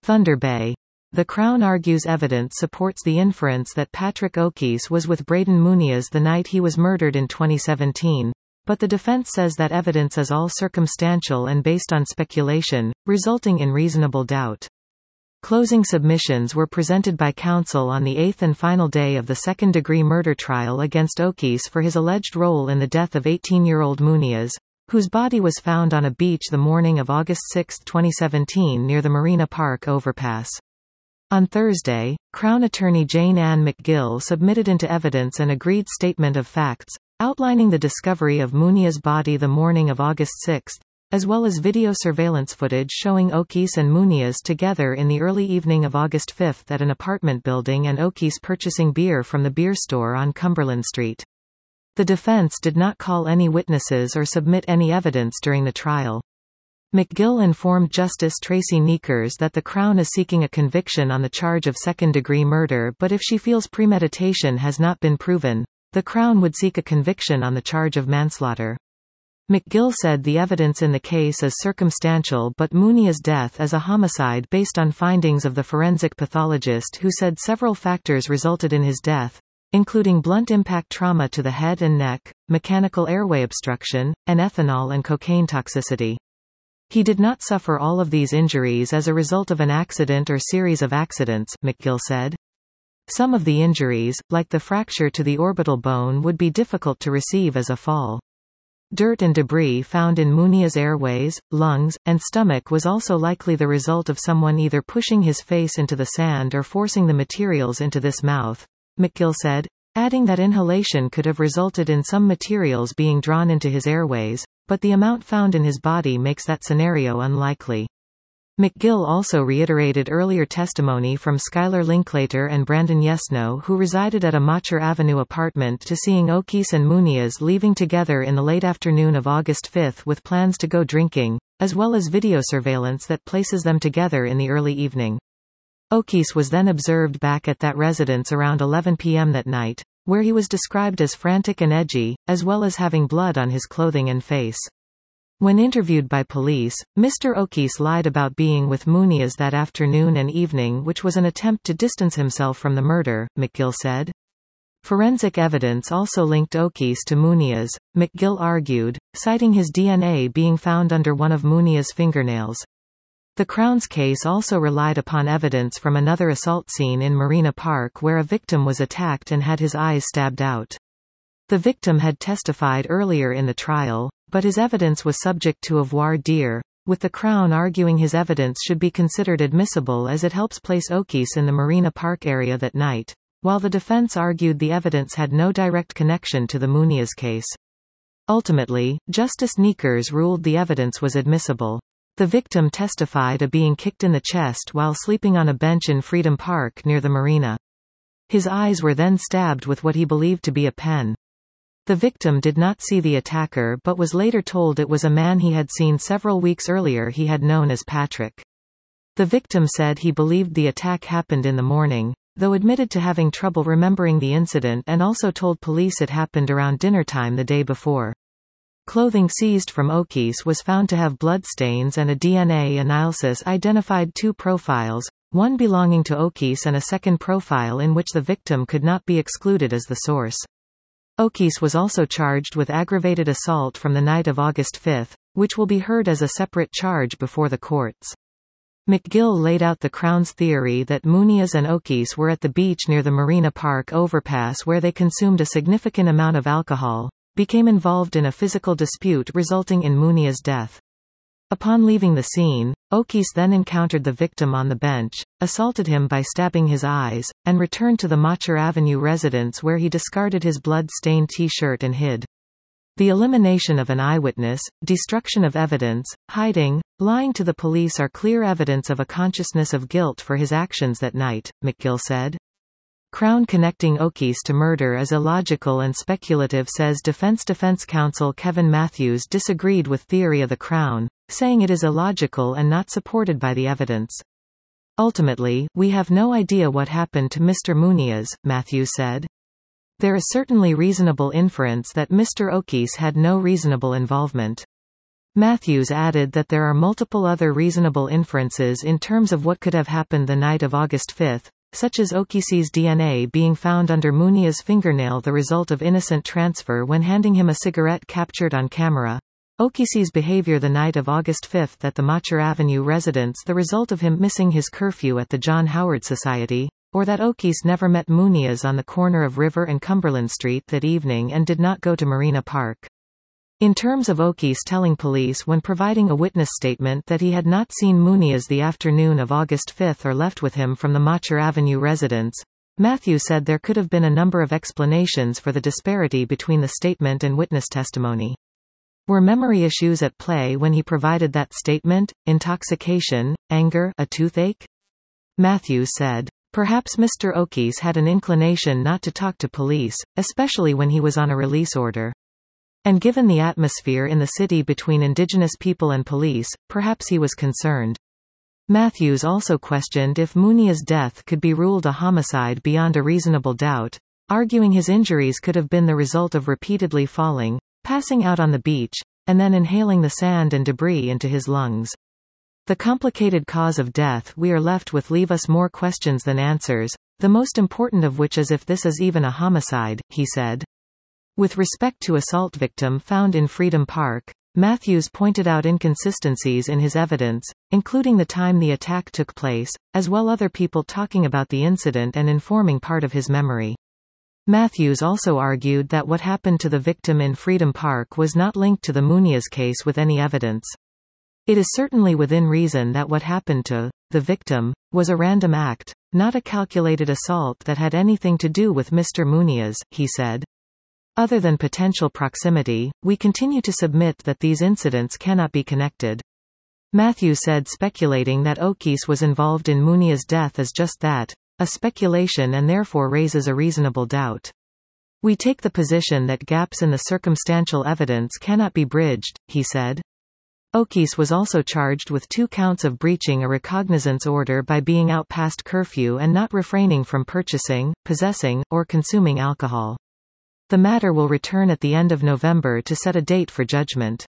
Thunder Bay. The Crown argues evidence supports the inference that Patrick O'Keefe was with Braden Muniz the night he was murdered in 2017, but the defense says that evidence is all circumstantial and based on speculation, resulting in reasonable doubt. Closing submissions were presented by counsel on the eighth and final day of the second-degree murder trial against O'Keefe for his alleged role in the death of 18-year-old Muniz, whose body was found on a beach the morning of August 6, 2017 near the Marina Park overpass. On Thursday, Crown attorney Jane Ann McGill submitted into evidence an agreed statement of facts, outlining the discovery of Muniz's body the morning of August 6, as well as video surveillance footage showing O'Keefe and Muniz together in the early evening of August 5 at an apartment building and O'Keefe purchasing beer from the beer store on Cumberland Street. The defense did not call any witnesses or submit any evidence during the trial. McGill informed Justice Tracy Neekers that the Crown is seeking a conviction on the charge of second-degree murder, but if she feels premeditation has not been proven, the Crown would seek a conviction on the charge of manslaughter. McGill said the evidence in the case is circumstantial but Muniz's death is a homicide based on findings of the forensic pathologist who said several factors resulted in his death, including blunt impact trauma to the head and neck, mechanical airway obstruction, and ethanol and cocaine toxicity. He did not suffer all of these injuries as a result of an accident or series of accidents, McGill said. Some of the injuries, like the fracture to the orbital bone, would be difficult to receive as a fall. Dirt and debris found in Muniz's airways, lungs, and stomach was also likely the result of someone either pushing his face into the sand or forcing the materials into this mouth, McGill said, adding that inhalation could have resulted in some materials being drawn into his airways, but the amount found in his body makes that scenario unlikely. McGill also reiterated earlier testimony from Skylar Linklater and Brandon Yesno, who resided at a Motcher Avenue apartment, to seeing O'Keefe and Muniz leaving together in the late afternoon of August 5 with plans to go drinking, as well as video surveillance that places them together in the early evening. O'Keefe was then observed back at that residence around 11 p.m. that night, where he was described as frantic and edgy, as well as having blood on his clothing and face. When interviewed by police, Mr. O'Keefe lied about being with Muniz that afternoon and evening, which was an attempt to distance himself from the murder, McGill said. Forensic evidence also linked O'Keefe to Muniz, McGill argued, citing his DNA being found under one of Muniz's fingernails. The Crown's case also relied upon evidence from another assault scene in Marina Park where a victim was attacked and had his eyes stabbed out. The victim had testified earlier in the trial, but his evidence was subject to a voir dire, with the Crown arguing his evidence should be considered admissible as it helps place O'Keefe in the Marina Park area that night, while the defense argued the evidence had no direct connection to the Muniz case. Ultimately, Justice Neekers ruled the evidence was admissible. The victim testified of being kicked in the chest while sleeping on a bench in Freedom Park near the marina. His eyes were then stabbed with what he believed to be a pen. The victim did not see the attacker but was later told it was a man he had seen several weeks earlier he had known as Patrick. The victim said he believed the attack happened in the morning, though admitted to having trouble remembering the incident, and also told police it happened around dinnertime the day before. Clothing seized from O'Keefe was found to have bloodstains, and a DNA analysis identified two profiles, one belonging to O'Keefe and a second profile in which the victim could not be excluded as the source. O'Keefe was also charged with aggravated assault from the night of August 5, which will be heard as a separate charge before the courts. McGill laid out the Crown's theory that Muniz and O'Keefe were at the beach near the Marina Park overpass where they consumed a significant amount of alcohol, became involved in a physical dispute resulting in Muniz's death. Upon leaving the scene, O'Keefe then encountered the victim on the bench, assaulted him by stabbing his eyes, and returned to the Motcher Avenue residence where he discarded his blood-stained T-shirt and hid. The elimination of an eyewitness, destruction of evidence, hiding, lying to the police are clear evidence of a consciousness of guilt for his actions that night, McGill said. Crown connecting O'Keefe to murder is illogical and speculative, says defense counsel Kevin Matthews disagreed with theory of the Crown, saying it is illogical and not supported by the evidence. Ultimately, we have no idea what happened to Mr. Muniz, Matthews said. There is certainly reasonable inference that Mr. O'Keefe had no reasonable involvement. Matthews added that there are multiple other reasonable inferences in terms of what could have happened the night of August 5, such as O'Keefe's DNA being found under Munia's fingernail, the result of innocent transfer when handing him a cigarette captured on camera, O'Keefe's behavior the night of August 5 at the Machar Avenue residence, the result of him missing his curfew at the John Howard Society, or that O'Keefe never met Munia's on the corner of River and Cumberland Street that evening and did not go to Marina Park. In terms of O'Keefe telling police when providing a witness statement that he had not seen Munia's the afternoon of August 5 or left with him from the Machar Avenue residence, Matthews said there could have been a number of explanations for the disparity between the statement and witness testimony. Were memory issues at play when he provided that statement? Intoxication? Anger? A toothache? Matthews said, "Perhaps Mr. O'Keefe had an inclination not to talk to police, especially when he was on a release order. And given the atmosphere in the city between indigenous people and police, perhaps he was concerned." Matthews also questioned if Munia's death could be ruled a homicide beyond a reasonable doubt, arguing his injuries could have been the result of repeatedly falling, passing out on the beach, and then inhaling the sand and debris into his lungs. "The complicated cause of death we are left with leave us more questions than answers, the most important of which is if this is even a homicide," he said. With respect to assault victim found in Freedom Park, Matthews pointed out inconsistencies in his evidence, including the time the attack took place, as well other people talking about the incident and informing part of his memory. Matthews also argued that what happened to the victim in Freedom Park was not linked to the Munia's case with any evidence. "It is certainly within reason that what happened to the victim was a random act, not a calculated assault that had anything to do with Mr. Munia's," he said. "Other than potential proximity, we continue to submit that these incidents cannot be connected." Matthews said speculating that O'Keefe was involved in Munia's death is just that, a speculation, and therefore raises a reasonable doubt. "We take the position that gaps in the circumstantial evidence cannot be bridged," he said. O'Keefe was also charged with 2 counts of breaching a recognizance order by being out past curfew and not refraining from purchasing, possessing, or consuming alcohol. The matter will return at the end of November to set a date for judgment.